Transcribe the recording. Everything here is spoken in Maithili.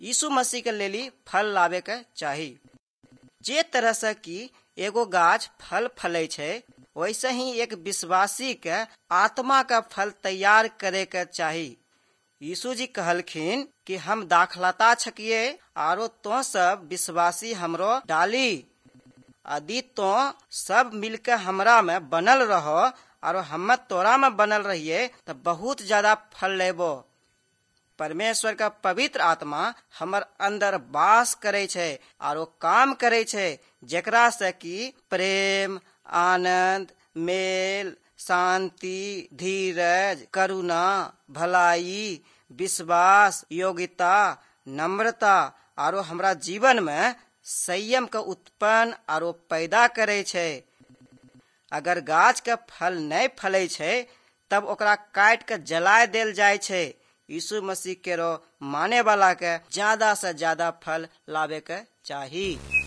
यीशु मसीह के लेली फल लावे के चाही। जे तरह से कि एगो गाछ फल फले छै, वैसे ही एक विश्वासी के आत्मा का फल तैयार करे के चाही। यीशु जी कहलखिन कि हम दाखलता छकिए आरो तो सब विश्वासी हमरो डाली। यदि तो सब मिलके हमरा में बनल रहो और हम तोरा में बनल रहिए तो बहुत ज्यादा फल लेबो। परमेश्वर का पवित्र आत्मा हमर अंदर वास करे छे और काम करे छे, जेकरा से कि प्रेम, आनंद, मेल, शांति, धीरज, करुणा, भलाई, विश्वास, योग्यता, नम्रता और हमरा जीवन में संयम का उत्पन्न और पैदा करे छे। अगर गाछ के फल नहीं फले छे तब ओकरा काट के जलाए देल जाय छे। यीशु मसीह केरो माने वाला के ज्यादा से ज्यादा फल लावे के चाही।